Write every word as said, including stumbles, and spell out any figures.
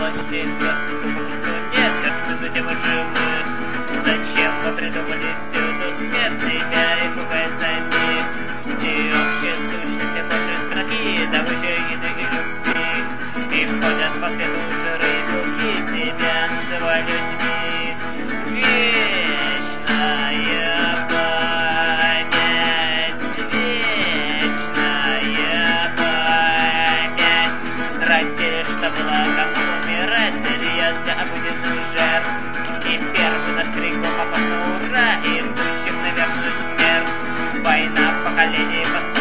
площадь нет, сердце тем и живы. Зачем вы придумали всюду смерть себя и пугая самих? Всеобщая сущность больше страхи, добыча еды и любви. И ходят по свету жиры и духи, себя называя людьми. Вечная память, вечная память. Ради, что благо умирать, зелья для обыденных жертв. И первый наш крик был похож на ура, идущим на верную смерть. Война поколений восстала.